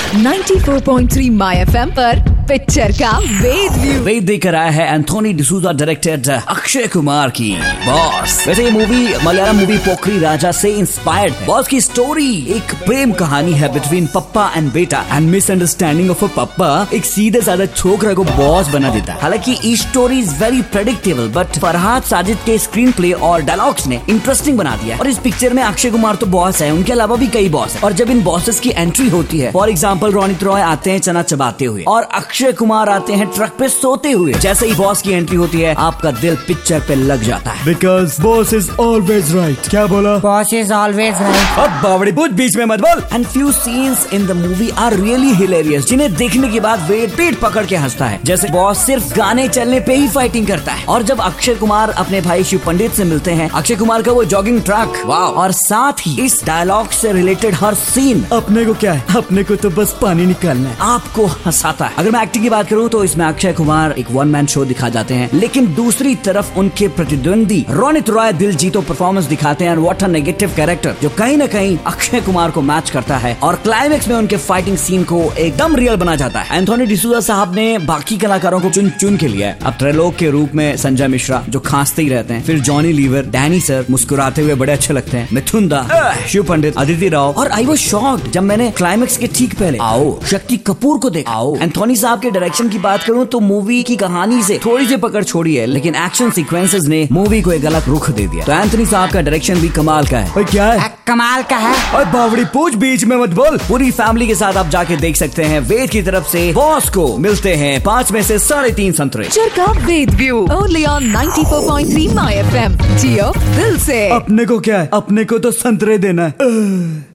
94.3 my FM पर picture का वेद देकर आया है एंथोनी डिसूजा डायरेक्टेड अक्षय कुमार की बॉस। वैसे ये मूवी मलयालम मूवी पोखरी राजा से इंस्पायर्ड है। बॉस की स्टोरी एक प्रेम कहानी है बिटवीन पप्पा एंड बेटा and misunderstanding of a papa एक सीधे साधे छोकरा को बॉस बना देता है। हालांकि ये story is very predictable but Farhad Sajid के स्क्रीन प्ले और डायलॉग्स ने इंटरेस्टिंग बना दिया। और इस पिक्चर में अक्षय कुमार तो बॉस है, उनके अलावा भी कई बॉस है। और जब इन बॉसेस की एंट्री होती है, फॉर एग्जाम्पल रोनित रॉय आते हैं चना चबाते हुए और अक्षय कुमार आते हैं ट्रक पे सोते हुए। जैसे ही बॉस की एंट्री होती है आपका दिल पिक्चर पे लग जाता है। Because boss is always right. क्या बोला? Boss is always right. अब बावड़ी पूछ बीच में मत बोल। And few scenes in the movie are really hilarious जिन्हें देखने के बाद वेद पेट पकड़ के हंसता है। जैसे बॉस सिर्फ गाने चलने पे ही फाइटिंग करता है। और जब अक्षय कुमार अपने भाई शिव पंडित से मिलते हैं, अक्षय कुमार का वो जॉगिंग ट्रक, वाह। और साथ ही इस डायलॉग से रिलेटेड हर सीन अपने को क्या है, अपने को तो बस पानी निकालना है, आपको हंसाता है। अगर मैं एक्टिंग की बात करूं तो इसमें अक्षय कुमार एक वन मैन शो दिखा जाते हैं, लेकिन दूसरी तरफ उनके प्रतिद्वंदी रोनित रॉय दिल जीतो परफॉर्मेंस दिखाते हैं। व्हाट अ नेगेटिव कैरेक्टर जो कहीं न कहीं अक्षय कुमार को मैच करता है और क्लाइमेक्स में उनके फाइटिंग सीन को एकदम रियल बना जाता है। एंथोनी डिसूजा साहब ने बाकी कलाकारों को चुन चुन के लिया है। अब ट्रेलोग के रूप में संजय मिश्रा जो खांसते ही रहते हैं, फिर जॉनी लीवर, डैनी सर मुस्कुराते हुए बड़े अच्छे लगते हैं, मिथुन दा, शिव पंडित, अदिति राव। और आई वाज शॉक्ड जब मैंने क्लाइमेक्स के ठीक पहले शक्ति कपूर को देखा। एंथोनी साहब के डायरेक्शन की बात करूं तो मूवी की कहानी से थोड़ी सी पकड़ छोड़ी है, लेकिन एक्शन सीक्वेंसेस ने मूवी को एक अलग रुख दे दिया। तो एंथोनी साहब का डायरेक्शन भी कमाल का है। क्या है? कमाल का है। और बावड़ी पूछ बीच में मत बोल। पूरी फैमिली के साथ आप जाके देख सकते हैं। वेद की तरफ से बॉस को मिलते हैं 5 में से 3.5 संतरे। पिक्चर का वेद view only on 94.3 my FM. जियो दिल से। अपने को क्या है, अपने को तो संतरे देना है।